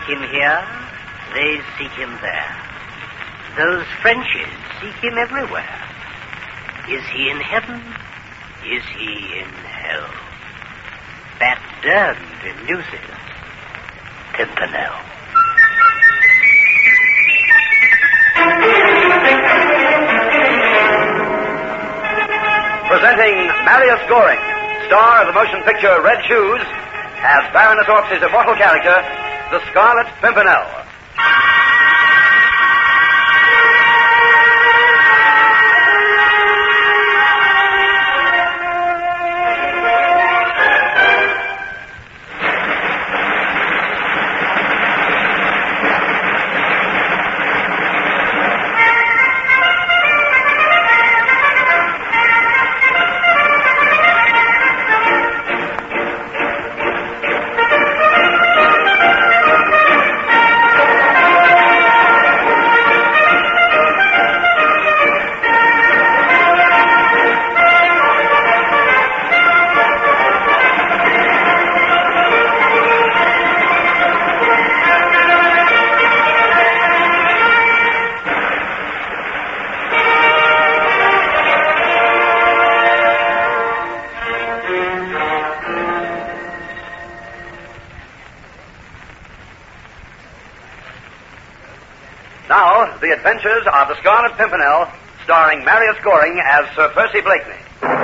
him here, they seek him there. Those Frenchies seek him everywhere. Is he in heaven? Is he in hell? That damned elusive Pimpernel. Presenting Marius Goring, star of the motion picture Red Shoes, as Baroness Ormsey's immortal character, the Scarlet Pimpernel. Now, the adventures of the Scarlet Pimpernel, starring Marius Goring as Sir Percy Blakeney.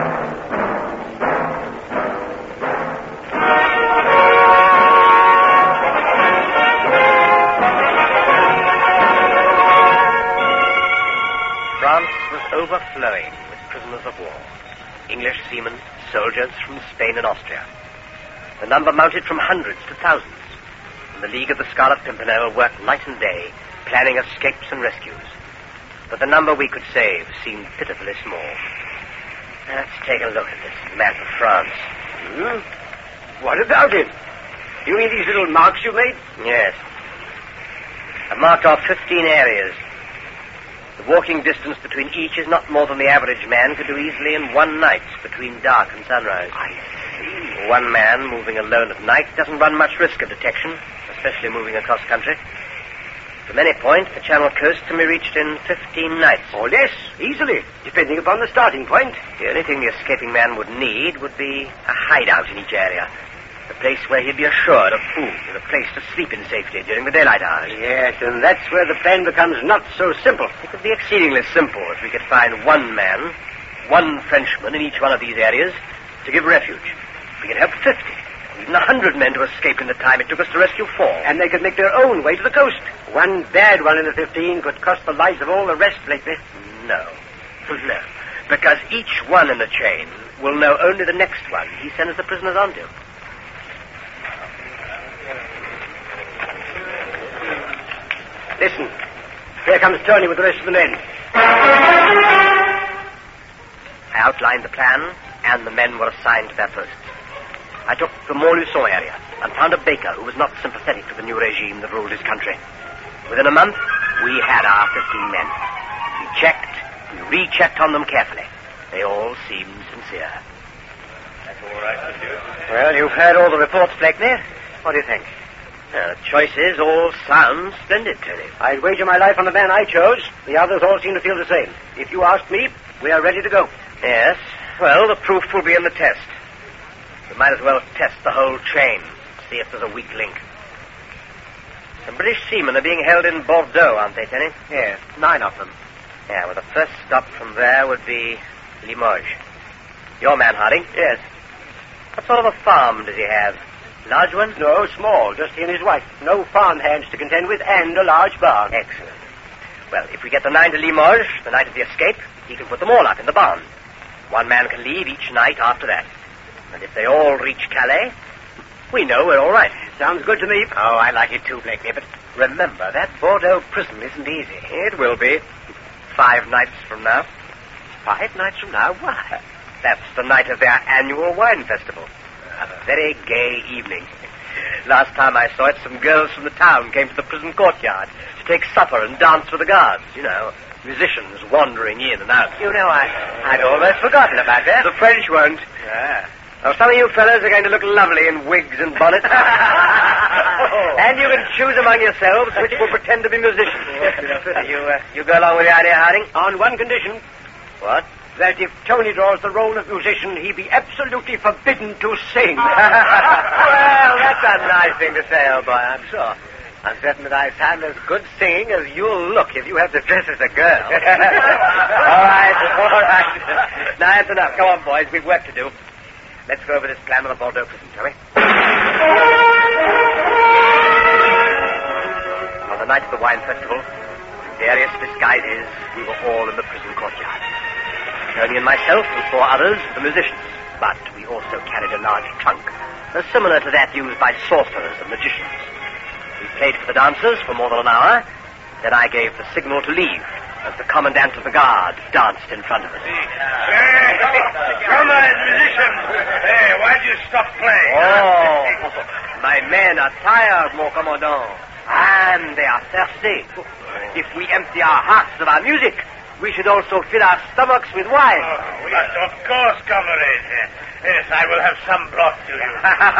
France was overflowing with prisoners of war. English seamen, soldiers from Spain and Austria. The number mounted from hundreds to thousands. And the League of the Scarlet Pimpernel worked night and day, planning escapes and rescues. But the number we could save seemed pitifully small. Let's take a look at this map of France. What about it? You mean these little marks you made? Yes. I've marked off 15 areas. The walking distance between each is not more than the average man could do easily in one night between dark and sunrise. I see. One man moving alone at night doesn't run much risk of detection, especially moving across country. From any point, the Channel coast can be reached in 15 nights. Or less, easily, depending upon the starting point. The only thing the escaping man would need would be a hideout in each area. A place where he'd be assured of food and a place to sleep in safety during the daylight hours. Yes, and that's where the plan becomes not so simple. It would be exceedingly simple if we could find one man, one Frenchman in each one of these areas to give refuge. We could help 50. Even 100 men to escape in the time it took us to rescue 4. And they could make their own way to the coast. One bad one in the 15 could cost the lives of all the rest, Blakeney. No. No. Because each one in the chain will know only the next one he sends the prisoners on to. Listen. Here comes Tony with the rest of the men. I outlined the plan, and the men were assigned to their posts. I took the Montluçon area and found a baker who was not sympathetic to the new regime that ruled his country. Within a month, we had our 15 men. We checked, we rechecked on them carefully. They all seemed sincere. That's all right with you? Well, you've heard all the reports, Blakeney. What do you think? The choices all sound splendid, Tony. I'd wager my life on the man I chose. The others all seem to feel the same. If you ask me, we are ready to go. Yes. Well, the proof will be in the test. We might as well test the whole chain, see if there's a weak link. Some British seamen are being held in Bordeaux, aren't they, Tenny? Yes, 9 of them. Yeah, well, the first stop from there would be Limoges. Your man, Harding? Yes. What sort of a farm does he have? Large one? No, small, just he and his wife. No farm hands to contend with, and a large barn. Excellent. Well, if we get the 9 to Limoges, the night of the escape, he can put them all up in the barn. One man can leave each night after that. And if they all reach Calais, we know we're all right. Sounds good to me. Oh, I like it too, Blakeney, but remember, that Bordeaux prison isn't easy. It will be. 5 nights from now. 5 nights from now? Why? That's the night of their annual wine festival. A very gay evening. Last time I saw it, some girls from the town came to the prison courtyard to take supper and dance with the guards. You know, musicians wandering in and out. You know, I'd almost forgotten about that. The French won't. Yeah. Well, some of you fellows are going to look lovely in wigs and bonnets. And you can choose among yourselves which will pretend to be musicians. You go along with the idea, Harding? On one condition. What? That if Tony draws the role of musician, he be absolutely forbidden to sing. Well, that's a nice thing to say, old boy, I'm sure. I'm certain that I sound as good singing as you'll look if you have to dress as a girl. All right. Now, that's enough. Come on, boys. We've work to do. Let's go over this plan of the Bordeaux prison, shall we? On the night of the wine festival, in various disguises, we were all in the prison courtyard. Tony and myself and 4 others were the musicians, but we also carried a large trunk, similar to that used by sorcerers and magicians. We played for the dancers for more than an hour, then I gave the signal to leave, as the commandant of the guard danced in front of us. Come on, musicians. Hey, why'd you stop playing? Oh, my men are tired, mon commandant, and they are thirsty. If we empty our hearts of our music, we should also fill our stomachs with wine. Oh, yes, of course, comrade. Yes, I will have some brought to you.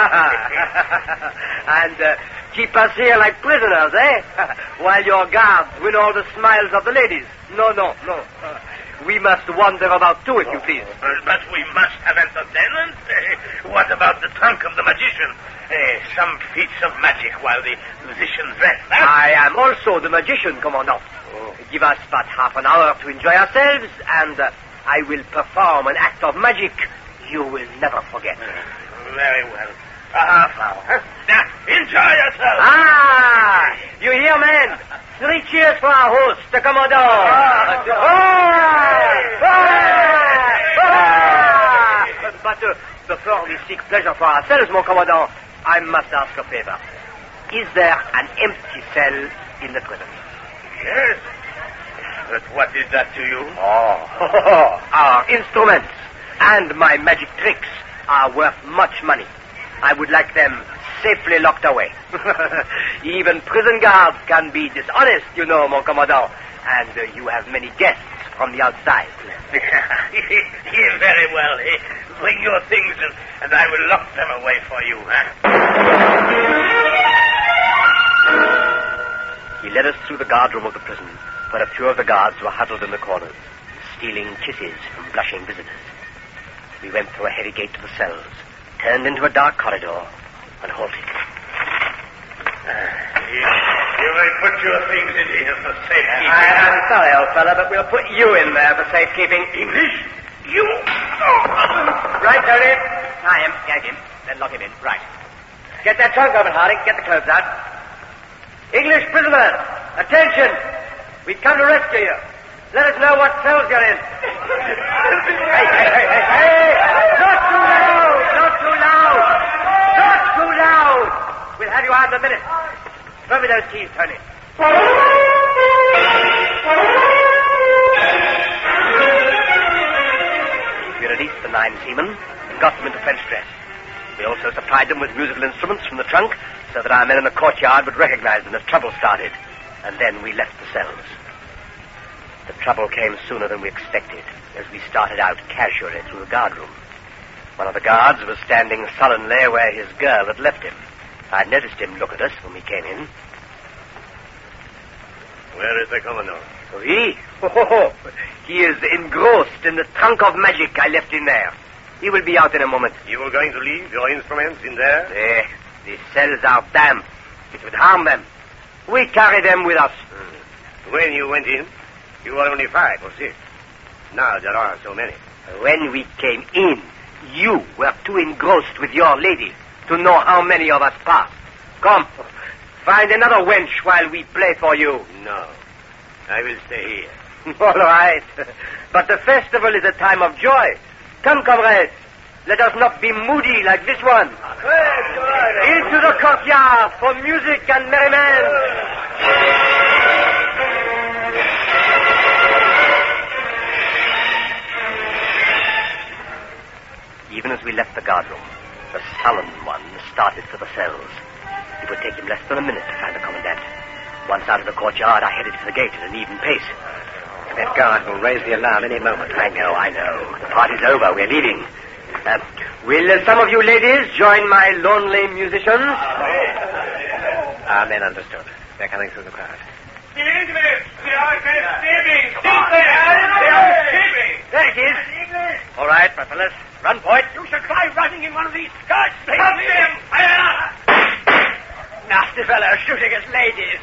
And keep us here like prisoners, eh? While your guards win all the smiles of the ladies. No. We must wander about too, if you please. But we must have entertainment. What about the trunk of the magician? Some feats of magic while the musicians rest. Huh? I am also the magician, Commandant. Give us but half an hour to enjoy ourselves, and I will perform an act of magic you will never forget. Very well. A half hour. Huh? Now, enjoy yourself. Ah! You hear, men? 3 cheers for our host, the Commandant. But before we seek pleasure for ourselves, mon Commandant, I must ask a favor. Is there an empty cell in the prison? Yes. But what is that to you? Our instruments and my magic tricks are worth much money. I would like them safely locked away. Even prison guards can be dishonest, you know, mon commandant. And you have many guests from the outside. Very well. Bring your things and I will lock them away for you, huh? He led us through the guardroom of the prison, where a few of the guards were huddled in the corners, stealing kisses from blushing visitors. We went through a heavy gate to the cells, turned into a dark corridor, and halted. You may put your things in here for safekeeping. I'm sorry, old fella, but we'll put you in there for safekeeping. English? You? Right, Tony. Tie him, gag him, then lock him in. Right. Get that trunk open, Harding. Get the clothes out. English prisoners, attention! We've come to rescue you. Let us know what cells you're in. Hey! Not too loud! Not too loud! Not too loud! We'll have you out in a minute. Throw me those keys, Tony. We released the 9 seamen and got them into French dress. We also supplied them with musical instruments from the trunk so that our men in the courtyard would recognize them as trouble started. And then we left the cells. The trouble came sooner than we expected as we started out casually through the guardroom. One of the guards was standing sullenly where his girl had left him. I noticed him look at us when we came in. Where is the commandant? Oui? He is engrossed in the trunk of magic I left in there. He will be out in a moment. You were going to leave your instruments in there? The cells are damp. It would harm them. We carry them with us. When you went in, you were only 5 or 6. Now there are so many. When we came in, you were too engrossed with your lady to know how many of us passed. Come, find another wench while we play for you. No, I will stay here. All right. But the festival is a time of joy. Come, comrades. Let us not be moody like this one. Into the courtyard for music and merriment. Even as we left the guardroom, the sullen one started for the cells. It would take him less than a minute to find the commandant. Once out of the courtyard, I headed for the gate at an even pace. That guard will raise the alarm any moment. I know. The party's over. We're leaving. Will some of you ladies join my lonely musicians? Men understood. They're coming through the crowd. The English! We are escaping! Escaping! There it is. All right, my fellas. Run, Point. You should try running in one of these skirts, ladies. Stop them! Nasty fellow shooting at ladies.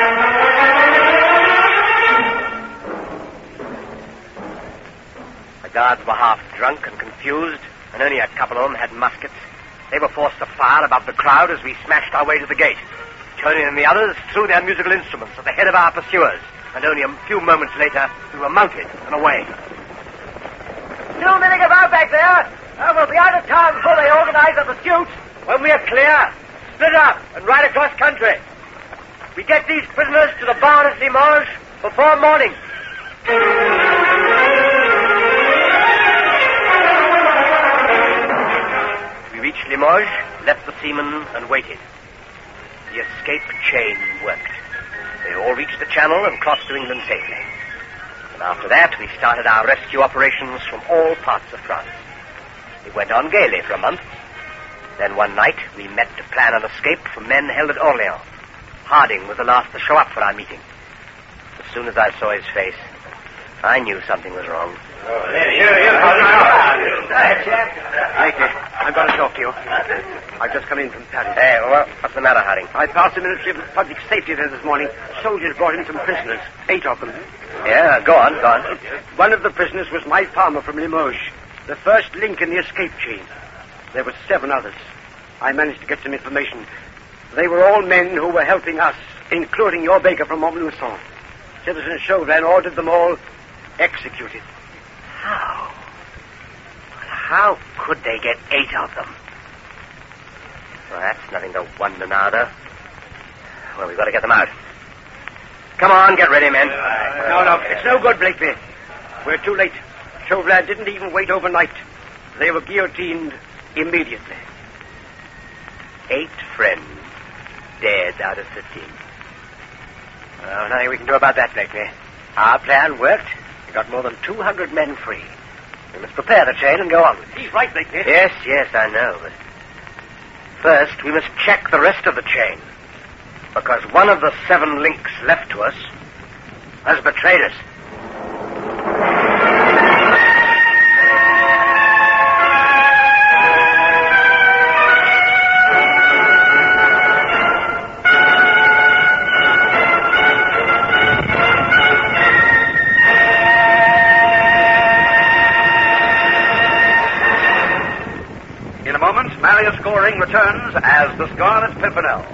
The guards were half drunk and confused, and only a couple of them had muskets. They were forced to fire above the crowd as we smashed our way to the gate. Tony and the others threw their musical instruments at the head of our pursuers, and only a few moments later we were mounted and away. Too many of our back there. We'll be out of town before they organize a pursuit. When we are clear, split up and ride across country. We get these prisoners to the barn at Limoges before morning. We reached Limoges, left the seamen, and waited. The escape chain worked. They all reached the Channel and crossed to England safely. And after that, we started our rescue operations from all parts of France. It went on gaily for a month. Then one night, we met to plan an escape from men held at Orleans. Harding was the last to show up for our meeting. As soon as I saw his face, I knew something was wrong. Later, I've got to talk to you. I've just come in from Paris. Hey, well, what's the matter, Harding? I passed the Ministry of Public Safety there this morning. Soldiers brought in some prisoners. 8 of them. Yeah, go on. One of the prisoners was my farmer from Limoges, the first link in the escape chain. There were 7 others. I managed to get some information. They were all men who were helping us, including your baker from Montluçon. Citizen Chauvelin ordered them all executed. How? How could they get 8 of them? Well, that's nothing to wonder now, though. Well, we've got to get them out. Come on, get ready, men. No, it's no good, Blakely. We're too late. Chauvelin didn't even wait overnight. They were guillotined immediately. 8 friends dead out of 15. Well, nothing we can do about that, Blakely. Our plan worked. We got more than 200 men free. We must prepare the chain and go on with it. He's right, Blakely. Yes, I know, but first we must check the rest of the chain, because one of the 7 links left to us has betrayed us. Marius Goring returns as the Scarlet Pimpernel.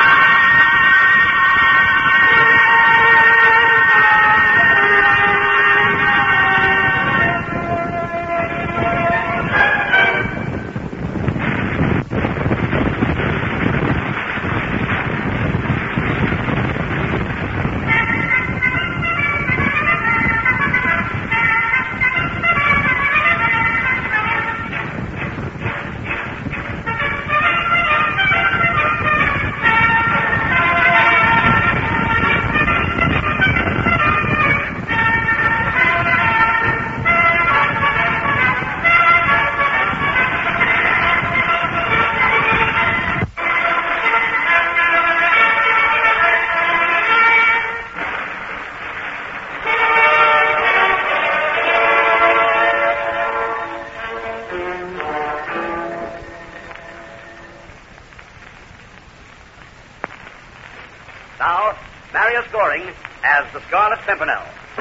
Now, Marius Goring as the Scarlet Pimpernel.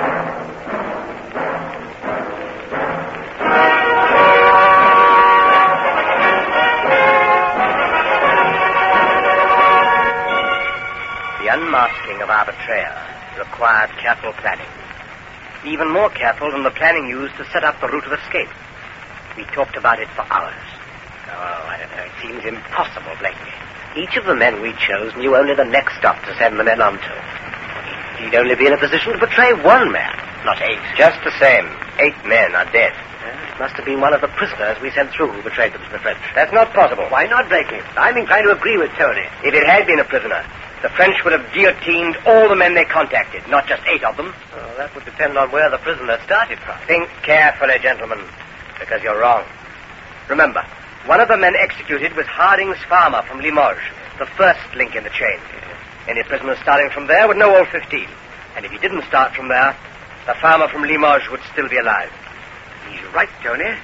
The unmasking of our betrayer required careful planning. Even more careful than the planning used to set up the route of escape. We talked about it for hours. Oh, I don't know. It seems impossible, Blakely. Each of the men we chose knew only the next stop to send the men on to. He'd only be in a position to betray 1 man, not 8. Just the same, 8 men are dead. It must have been one of the prisoners we sent through who betrayed them to the French. That's not possible. Why not, Blakely? I'm inclined to agree with Tony. If it had been a prisoner, the French would have guillotined all the men they contacted, not just 8 of them. Well, that would depend on where the prisoner started from. Think carefully, gentlemen, because you're wrong. Remember, one of the men executed was Harding's farmer from Limoges, the first link in the chain. Any prisoner starting from there would know all 15. And if he didn't start from there, the farmer from Limoges would still be alive. He's right, Tony.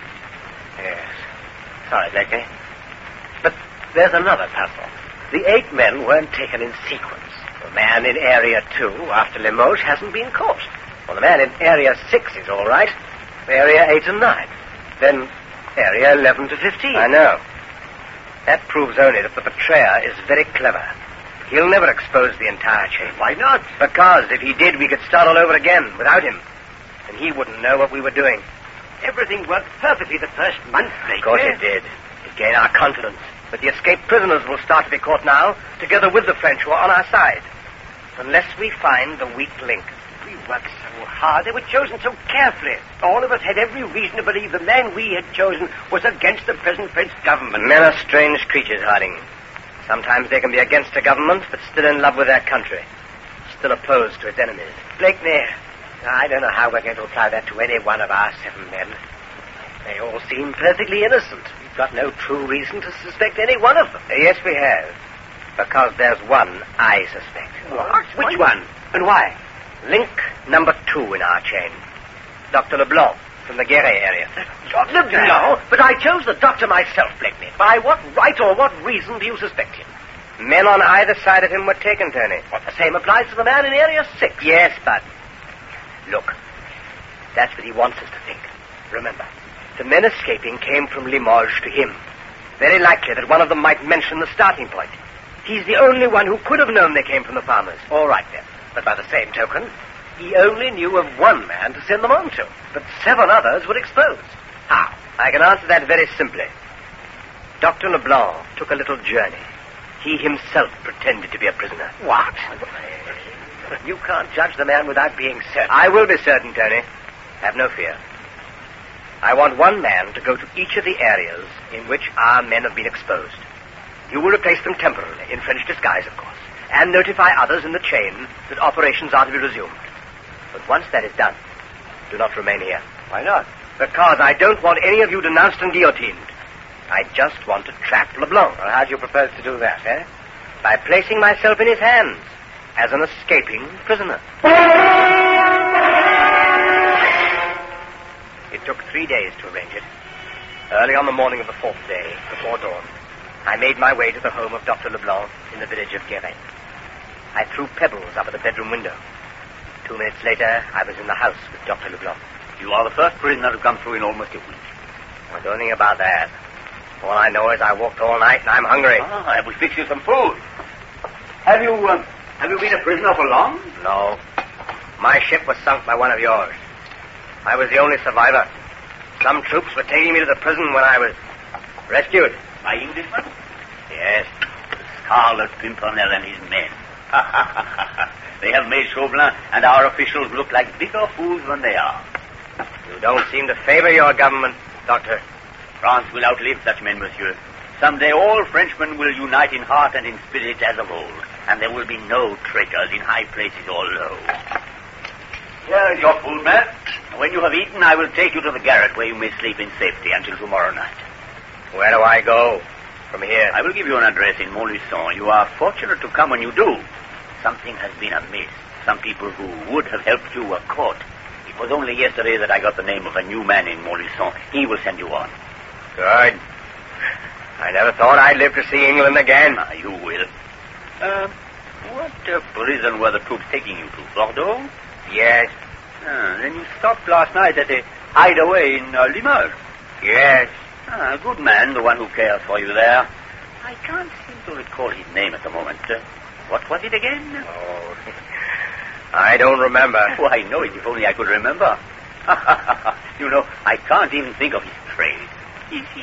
Yes. Sorry, Blakely. But there's another puzzle. The 8 men weren't taken in sequence. The man in Area 2 after Limoges hasn't been caught. Well, the man in Area 6 is all right. Area 8 and 9. Then Area 11 to 15. I know. That proves only that the betrayer is very clever. He'll never expose the entire chain. Why not? Because if he did, we could start all over again without him. And he wouldn't know what we were doing. Everything worked perfectly the first month, Blakely. Of course it did. It gained our confidence. But the escaped prisoners will start to be caught now, together with the French who are on our side. Unless we find the weak link. We worked so hard. They were chosen so carefully. All of us had every reason to believe the man we had chosen was against the present French government. Men are strange creatures, Harding. Sometimes they can be against a government, but still in love with their country. Still opposed to its enemies. Blakeney, I don't know how we're going to apply that to any one of our 7 men. They all seem perfectly innocent. We've got no true reason to suspect any one of them. Yes, we have. Because there's one I suspect. What? Which one? And why? Link number 2 in our chain. Dr. Leblanc from the Guéret area. Dr. Leblanc? But I chose the doctor myself, Blakeney. By what right or what reason do you suspect him? Men on either side of him were taken, Tony. What, the same applies to the man in Area 6? Yes, but... Look, that's what he wants us to think. Remember, the men escaping came from Limoges to him. Very likely that one of them might mention the starting point. He's the only one who could have known they came from the farmers. All right, then. But by the same token, he only knew of one man to send them on to. But 7 others were exposed. How? I can answer that very simply. Dr. Leblanc took a little journey. He himself pretended to be a prisoner. What? You can't judge the man without being certain. I will be certain, Tony. Have no fear. I want one man to go to each of the areas in which our men have been exposed. You will replace them temporarily, in French disguise, of course, and notify others in the chain that operations are to be resumed. But once that is done, do not remain here. Why not? Because I don't want any of you denounced and guillotined. I just want to trap Leblanc. Well, how do you propose to do that, eh? By placing myself in his hands as an escaping prisoner. It took 3 days to arrange it. Early on the morning of the 4th day, before dawn, I made my way to the home of Dr. Leblanc in the village of Guéret. I threw pebbles up at the bedroom window. 2 minutes later, I was in the house with Dr. Leblanc. You are the first prisoner to come through in almost a week. I don't think about that. All I know is I walked all night and I'm hungry. I will fix you some food. Have you been a prisoner for long? No. My ship was sunk by one of yours. I was the only survivor. Some troops were taking me to the prison when I was rescued. By Englishmen? Yes. Scarlet Pimpernel and his men. They have made Chauvelin and our officials look like bigger fools than they are. You don't seem to favor your government, Doctor. France will outlive such men, monsieur. Someday all Frenchmen will unite in heart and in spirit as of old, and there will be no traitors in high places or low. Here is your food, man. When you have eaten, I will take you to the garret where you may sleep in safety until tomorrow night. Where do I go from here? I will give you an address in Montluçon. You are fortunate to come when you do. Something has been amiss. Some people who would have helped you were caught. It was only yesterday that I got the name of a new man in Montluçon. He will send you on. Good. I never thought I'd live to see England again. You will. What prison were the troops taking you to? Bordeaux? Yes. Then you stopped last night at a hideaway in Limoges. Yes. A good man, the one who cares for you there. I can't seem to recall his name at the moment. What was it again? Oh, I don't remember. Oh, I know it, if only I could remember. You know, I can't even think of his trade. Is he...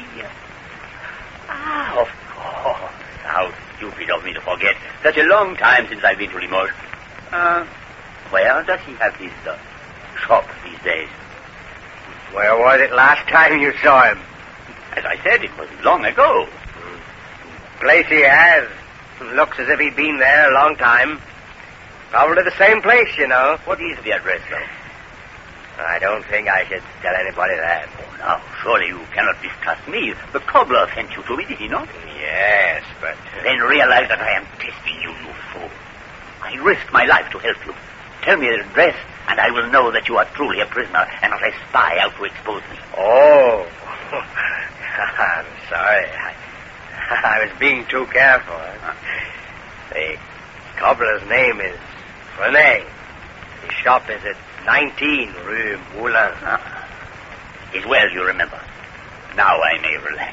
of course. How stupid of me to forget. Such a long time since I've been to Limoges. Where does he have his shop these days? Where was it last time you saw him? As I said, it was long ago. Place he has. Looks as if he'd been there a long time. Probably the same place, you know. What is the address, though? I don't think I should tell anybody that. Oh, now, surely you cannot distrust me. The cobbler sent you to me, did he not? Yes, but... Then realize that I am testing you, you fool. I risked my life to help you. Tell me the address, and I will know that you are truly a prisoner and not a spy out to expose me. Oh. I'm sorry. I was being too careful. The cobbler's name is René. His shop is at 19 Rue Moulin. It's well you remember. Now I may relax.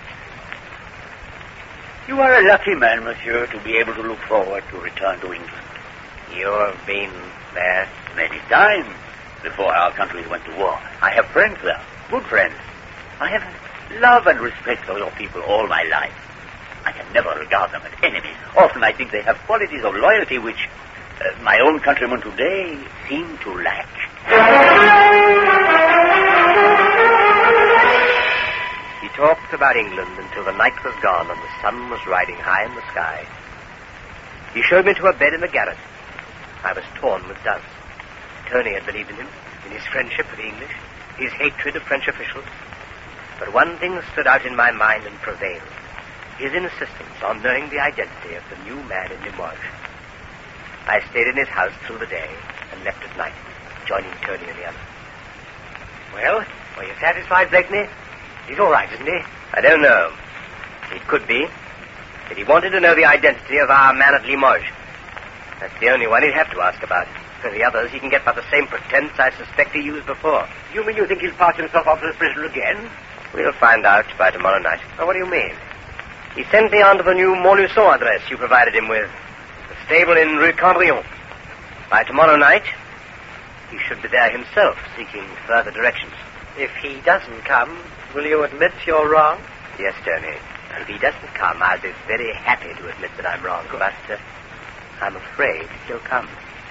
You are a lucky man, monsieur, to be able to look forward to return to England. You have been there? Many times before our countries went to war. I have friends there, good friends. I have love and respect for your people all my life. I can never regard them as enemies. Often I think they have qualities of loyalty which my own countrymen today seem to lack. He talked about England until the night was gone and the sun was riding high in the sky. He showed me to a bed in the garret. I was torn with doubts. Tony had believed in him, in his friendship for the English, his hatred of French officials. But one thing stood out in my mind and prevailed. His insistence on knowing the identity of the new man in Limoges. I stayed in his house through the day and left at night, joining Tony and the others. Well, are you satisfied, Blakeney? He's all right, isn't he? I don't know. He could be. But he wanted to know the identity of our man at Limoges. That's the only one he'd have to ask about. For the others, he can get by the same pretense I suspect he used before. You mean you think he'll pass himself off as a prisoner again? We'll find out by tomorrow night. Oh, what do you mean? He sent me on to the new Montluçon address you provided him with. The stable in Rue Cambrion. By tomorrow night, he should be there himself, seeking further directions. If he doesn't come, will you admit you're wrong? Yes, Tony. If he doesn't come, I'll be very happy to admit that I'm wrong. But I'm afraid he'll come.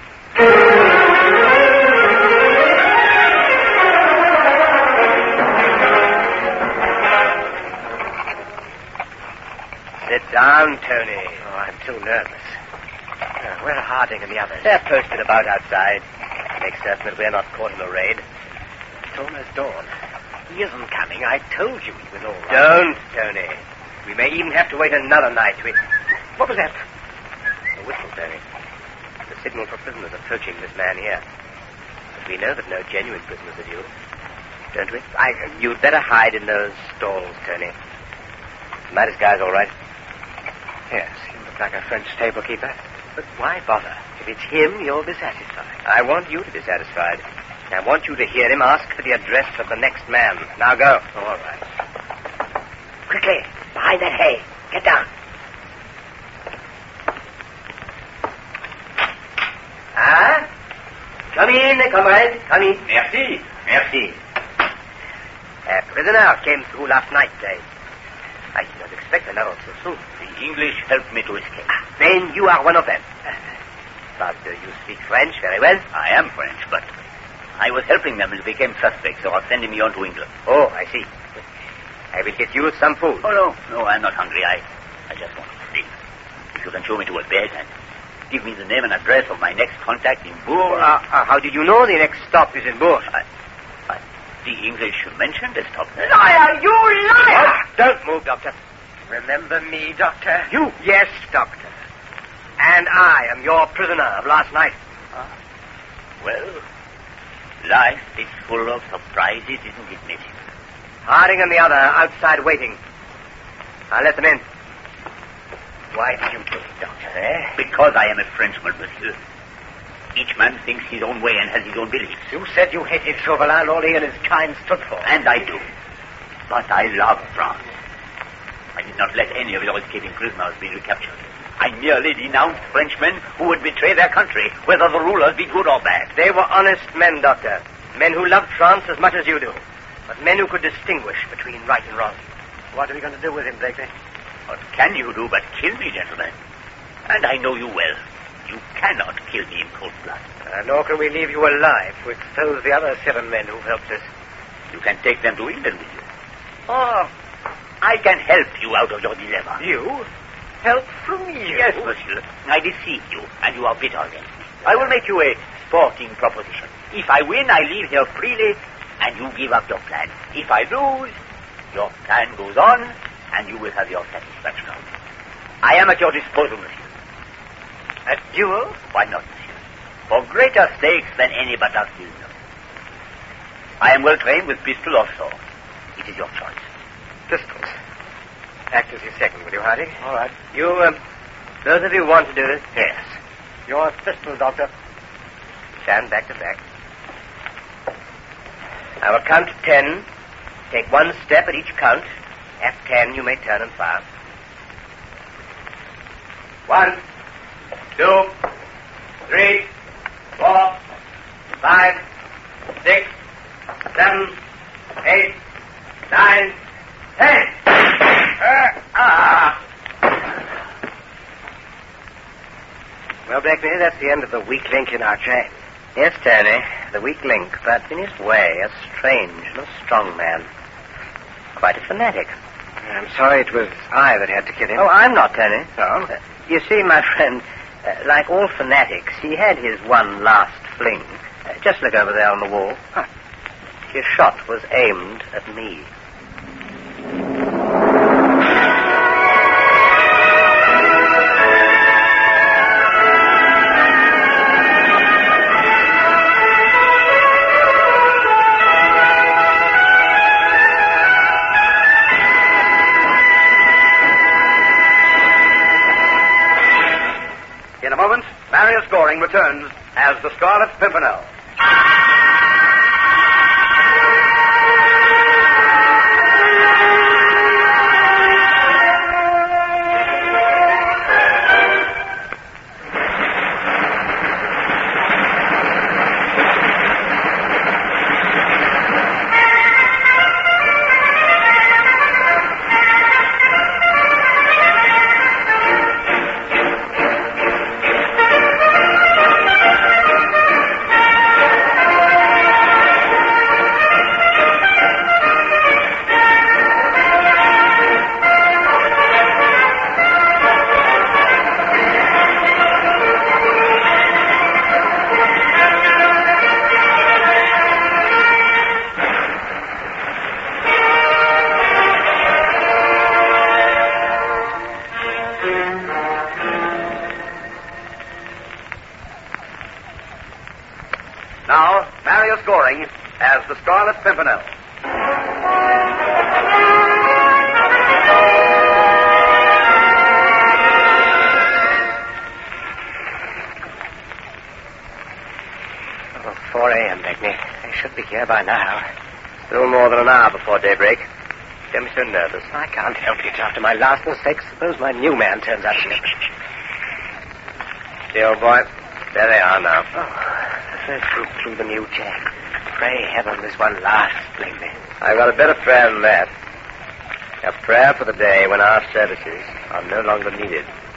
Sit down, Tony. Oh, I'm too nervous. Where are Harding and the others? They're posted about outside. Make certain that we're not caught in a raid. It's almost dawn. He isn't coming. I told you he was all right. Don't, Tony. We may even have to wait another night to... What was that? A whistle, Tony. The signal for prisoners approaching this man here. But we know that no genuine prisoners are due. Don't we? You'd better hide in those stalls, Tony. My disguise all right? Yes, you look like a French stable keeper. But why bother? If it's him, you'll be satisfied. I want you to be satisfied. I want you to hear him ask for the address of the next man. Now go. Oh, all right. Quickly, behind that hay. Get down. Come in, comrade. Come in. Merci. Merci. A prisoner came through last night. I did not expect another so soon. The English helped me to escape. Then you are one of them. But you speak French very well? I am French, but I was helping them and they became suspects, so are sending me on to England. Oh, I see. I will get you some food. Oh, no, I'm not hungry. I just want to sleep. If you can show me to a bed and give me the name and address of my next contact in Bourges. How did you know the next stop is in Bourges? The English mentioned a stop there. Liar! You liar! Oh, don't move, Doctor. Remember me, Doctor? You? Yes, Doctor. And I am your prisoner of last night. Well, life is full of surprises, isn't it, Mitty? Harding and the other outside waiting. I'll let them in. Why did you do it, Doctor, Because I am a Frenchman, monsieur. Each man thinks his own way and has his own beliefs. You said you hated Chauvelin, all he and his kind stood for. And I do. But I love France. I did not let any of your escaping prisoners be recaptured. I merely denounced Frenchmen who would betray their country, whether the rulers be good or bad. They were honest men, Doctor. Men who loved France as much as you do. But men who could distinguish between right and wrong. What are we going to do with him, Blakeney? What can you do but kill me, gentlemen? And I know you well. You cannot kill me in cold blood. Nor can we leave you alive to expose the other 7 men who helped us. You can take them to England with you. Oh, I can help you out of your dilemma. You? Help from you? Yes, monsieur. I deceive you, and you are bitter against me. I will make you a sporting proposition. If I win, I leave here freely, and you give up your plan. If I lose, your plan goes on, and you will have your satisfaction of it. I am at your disposal, monsieur. A duel? Why not, monsieur? For greater stakes than any but us will know. I am well trained with pistol or sword. It is your choice. Pistols. Act as your second, will you, Hardy? All right. You, both of you want to do this? Yes. Your pistol, Doctor. Stand back to back. I will count to 10. Take one step at each count. At 10, you may turn and fire. 1, 2, 3, 4, 5, 6, 7, 8, 9, 10. Well, Blakeney, that's the end of the weak link in our chain. Yes, Tony, the weak link, but in his way, a strange and a strong man. Quite a fanatic. I'm sorry it was I that had to kill him. Oh, I'm not, Tony. No? You see, my friend, like all fanatics, he had his one last fling. Just look over there on the wall. Huh. His shot was aimed at me. In a moment, Marius Goring returns as the Scarlet Pimpernel. Now, Marius Goring as the Scarlet Pimpernel. Oh, 4 a.m., Blakeney. They should be here by now. Still more than an hour before daybreak. Get me so nervous. I can't help it. After my last mistake, suppose my new man turns out to be... See, old boy, there they are now. Oh, the first group through the new chain. Pray heaven this one lasts, Blakeney. I've got a better prayer than that. A prayer for the day when our services are no longer needed.